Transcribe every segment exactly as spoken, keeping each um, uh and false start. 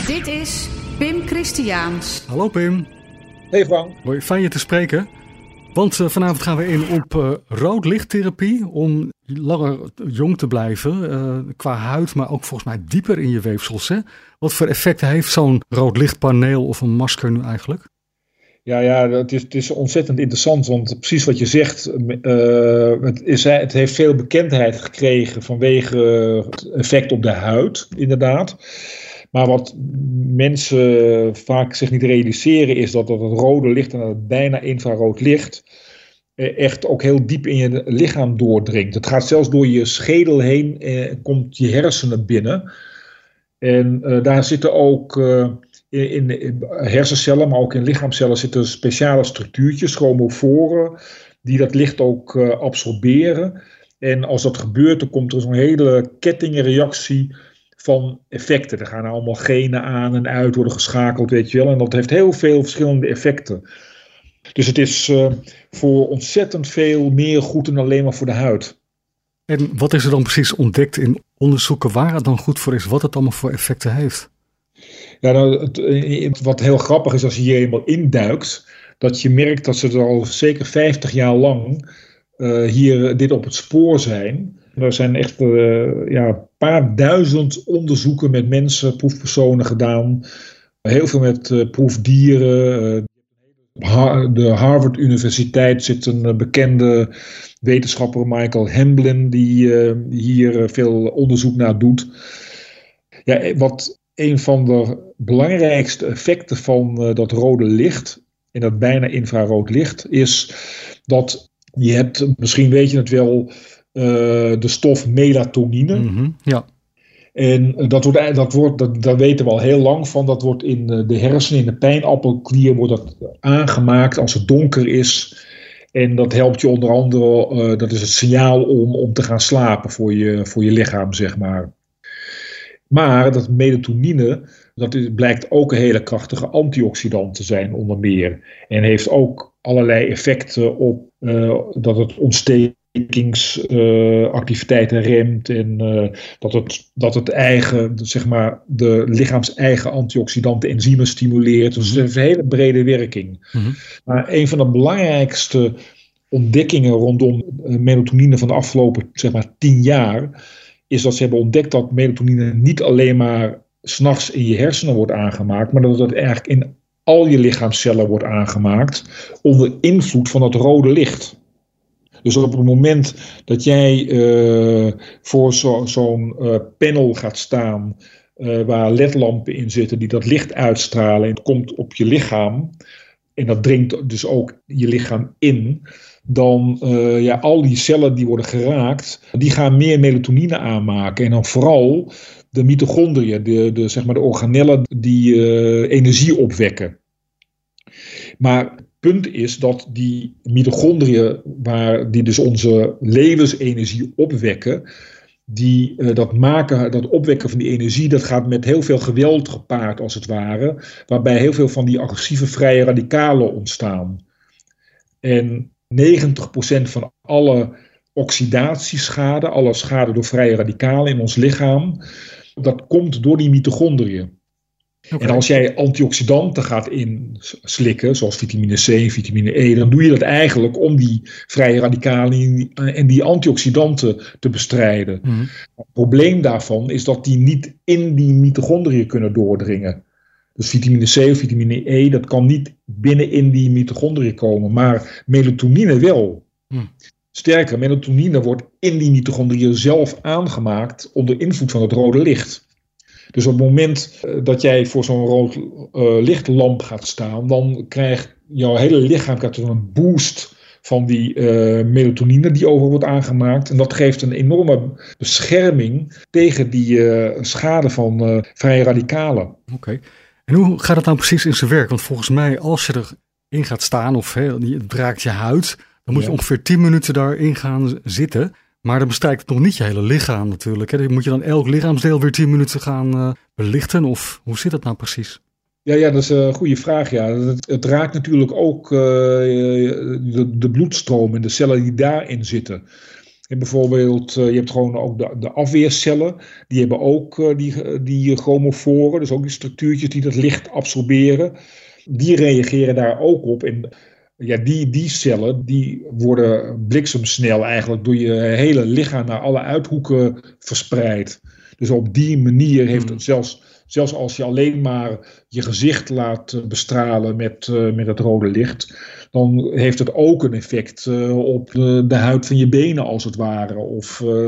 Dit is Pim Christiaans. Hallo Pim. Hey Frank. Hoi, fijn je te spreken. Want uh, vanavond gaan we in op uh, rood lichttherapie om langer jong te blijven uh, qua huid, maar ook volgens mij dieper in je weefsels. Hè? Wat voor effecten heeft zo'n rood lichtpaneel of een masker nu eigenlijk? Ja, ja het, is, het is ontzettend interessant, want precies wat je zegt, uh, het, is, het heeft veel bekendheid gekregen vanwege het effect op de huid, inderdaad. Maar wat mensen vaak zich niet realiseren is dat het rode licht en het bijna infrarood licht echt ook heel diep in je lichaam doordringt. Het gaat zelfs door je schedel heen en komt je hersenen binnen. En uh, daar zitten ook uh, in, in hersencellen, maar ook in lichaamcellen zitten speciale structuurtjes, chromoforen, die dat licht ook uh, absorberen. En als dat gebeurt, dan komt er zo'n hele kettingreactie van effecten. Er gaan allemaal genen aan en uit worden geschakeld, weet je wel. En dat heeft heel veel verschillende effecten. Dus het is uh, voor ontzettend veel meer goed dan alleen maar voor de huid. En wat is er dan precies ontdekt in onderzoeken waar het dan goed voor is, wat het allemaal voor effecten heeft? Ja, nou, het, wat heel grappig is als je hier eenmaal induikt, dat je merkt dat ze er al zeker vijftig jaar lang uh, hier dit op het spoor zijn. Er zijn echt uh, ja, een paar duizend onderzoeken met mensen, proefpersonen gedaan. Heel veel met uh, proefdieren. Uh, op de Harvard Universiteit zit een uh, bekende wetenschapper, Michael Hamblin, die uh, hier uh, veel onderzoek naar doet. Ja, wat een van de belangrijkste effecten van uh, dat rode licht, en dat bijna infrarood licht, is dat je hebt, misschien weet je het wel, Uh, de stof melatonine. Mm-hmm, ja. En uh, dat, wordt, dat, wordt, dat, daar weten we al heel lang van. Dat wordt in uh, de hersenen, in de pijnappelklier, wordt dat aangemaakt als het donker is. En dat helpt je onder andere, uh, dat is het signaal om, om te gaan slapen voor je, voor je lichaam, zeg maar. Maar dat melatonine, dat is, blijkt ook een hele krachtige antioxidant te zijn, onder meer. En heeft ook allerlei effecten op uh, dat het ontsteekt. activiteiten uh, remt en uh, dat, het, dat het eigen, zeg maar, de lichaams eigen antioxidanten enzymen stimuleert. Dus het heeft een hele brede werking. Mm-hmm. Maar een van de belangrijkste ontdekkingen rondom uh, melatonine van de afgelopen, zeg maar, tien jaar is dat ze hebben ontdekt dat melatonine niet alleen maar 's nachts in je hersenen wordt aangemaakt, maar dat het eigenlijk in al je lichaamscellen wordt aangemaakt onder invloed van dat rode licht. Dus op het moment dat jij uh, voor zo, zo'n uh, panel gaat staan uh, waar ledlampen in zitten die dat licht uitstralen en het komt op je lichaam en dat dringt dus ook je lichaam in, dan uh, ja, al die cellen die worden geraakt, die gaan meer melatonine aanmaken en dan vooral de mitochondriën, de, de, zeg maar de organellen die uh, energie opwekken. Maar het punt is dat die mitochondriën, waar die dus onze levensenergie opwekken, die, uh, dat maken, dat opwekken van die energie, dat gaat met heel veel geweld gepaard als het ware, waarbij heel veel van die agressieve vrije radicalen ontstaan. En negentig procent van alle oxidatieschade, alle schade door vrije radicalen in ons lichaam, dat komt door die mitochondriën. Okay. En als jij antioxidanten gaat inslikken, zoals vitamine C, vitamine E, dan doe je dat eigenlijk om die vrije radicalen en die antioxidanten te bestrijden. Mm-hmm. Het probleem daarvan is dat die niet in die mitochondriën kunnen doordringen. Dus vitamine C of vitamine E, dat kan niet binnen in die mitochondriën komen, maar melatonine wel. Mm. Sterker, melatonine wordt in die mitochondriën zelf aangemaakt onder invloed van het rode licht. Dus op het moment uh, dat jij voor zo'n rood uh, lichtlamp gaat staan, dan krijgt jouw hele lichaam krijgt een boost van die uh, melatonine die over wordt aangemaakt. En dat geeft een enorme bescherming tegen die uh, schade van uh, vrije radicalen. Oké. Okay. En hoe gaat het nou precies in zijn werk? Want volgens mij, als je erin gaat staan of he, het raakt je huid, dan moet ja. je ongeveer tien minuten daarin gaan zitten. Maar dan bestrijkt het nog niet je hele lichaam natuurlijk. Hè? Moet je dan elk lichaamsdeel weer tien minuten gaan uh, belichten? Of hoe zit dat nou precies? Ja, ja, dat is een goede vraag. Ja. Het, het raakt natuurlijk ook uh, de, de bloedstroom en de cellen die daarin zitten. En bijvoorbeeld, uh, je hebt gewoon ook de, de afweercellen, die hebben ook uh, die, die chromoforen, dus ook die structuurtjes die dat licht absorberen. Die reageren daar ook op. En ja, die, die cellen die worden bliksemsnel eigenlijk door je hele lichaam naar alle uithoeken verspreid. Dus op die manier heeft het zelfs, zelfs als je alleen maar je gezicht laat bestralen met, uh, met het rode licht, dan heeft het ook een effect uh, op de, de huid van je benen als het ware. Of uh,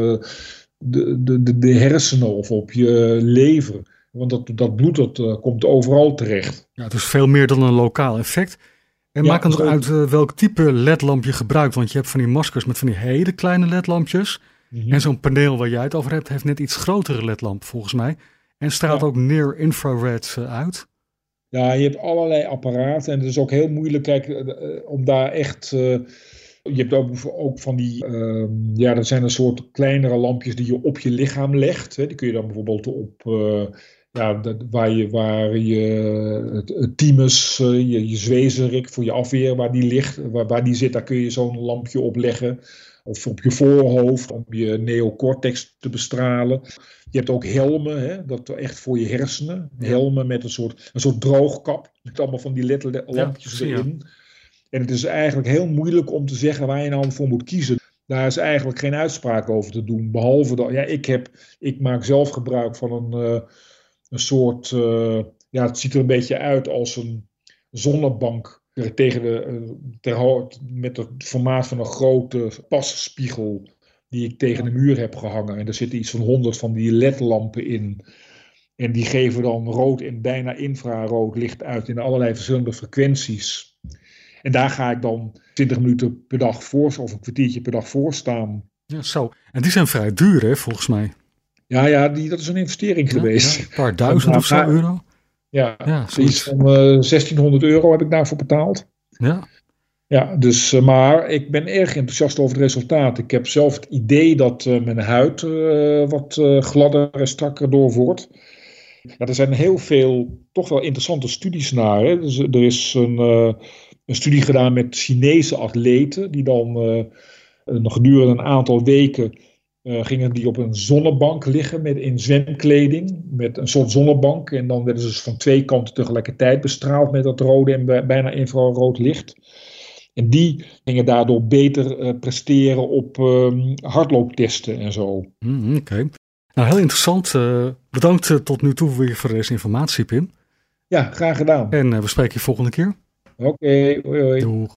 de, de, de hersenen of op je lever. Want dat, dat bloed dat, uh, komt overal terecht. Ja, het is veel meer dan een lokaal effect. En Ja, maak dan zo- uit uh, welk type ledlamp je gebruikt. Want je hebt van die maskers met van die hele kleine ledlampjes. Mhm. En zo'n paneel waar jij het over hebt, heeft net iets grotere ledlamp volgens mij. En straalt Ja. ook near infrared uh, uit. Ja, je hebt allerlei apparaten en het is ook heel moeilijk kijk, uh, uh, om daar echt... Uh, je hebt ook, ook van die... Uh, ja, dat zijn een soort kleinere lampjes die je op je lichaam legt. Hè. Die kun je dan bijvoorbeeld op... Uh, ja, dat, waar je, waar je het, het thymus, uh, je, je zwezerik voor je afweer, waar die ligt, waar, waar die zit, daar kun je zo'n lampje op leggen. Of op je voorhoofd om je neocortex te bestralen. Je hebt ook helmen, hè, dat echt voor je hersenen. Ja. Helmen met een soort, een soort droogkap. Met allemaal van die ledlampjes zie je. erin. En het is eigenlijk heel moeilijk om te zeggen waar je nou voor moet kiezen. Daar is eigenlijk geen uitspraak over te doen. Behalve dat, ja, ik, heb, ik maak zelf gebruik van een, uh, een soort, uh, ja, het ziet er een beetje uit als een zonnebank. Tegen de, ter, met het formaat van een grote passpiegel die ik tegen de muur heb gehangen. En er zitten iets van honderd van die ledlampen in. En die geven dan rood en bijna infrarood licht uit in allerlei verschillende frequenties. En daar ga ik dan twintig minuten per dag voor, of een kwartiertje per dag voor staan. Ja, zo. En die zijn vrij duur, hè, volgens mij. Ja, ja die, dat is een investering Ja, geweest. ja, een paar duizend of zo Maar- euro. Ja, Ja, iets zoiets. van uh, zestienhonderd euro heb ik daarvoor betaald. Ja. Ja, dus, uh, maar ik ben erg enthousiast over het resultaat. Ik heb zelf het idee dat uh, mijn huid uh, wat uh, gladder en strakker door wordt. Ja, er zijn heel veel toch wel interessante studies naar. Hè. Dus, er is een, uh, een studie gedaan met Chinese atleten die dan uh, nog gedurende een aantal weken Uh, gingen die op een zonnebank liggen met, in zwemkleding, met een soort zonnebank. En dan werden ze dus van twee kanten tegelijkertijd bestraald met dat rode en bij, bijna infrarood licht. En die gingen daardoor beter uh, presteren op uh, hardlooptesten en zo. Mm, Oké. Okay. Nou, heel interessant. Uh, bedankt uh, tot nu toe weer voor deze informatie, Pim. Ja, graag gedaan. En uh, we spreken je volgende keer. Oké, okay, hoi hoi. Doeg.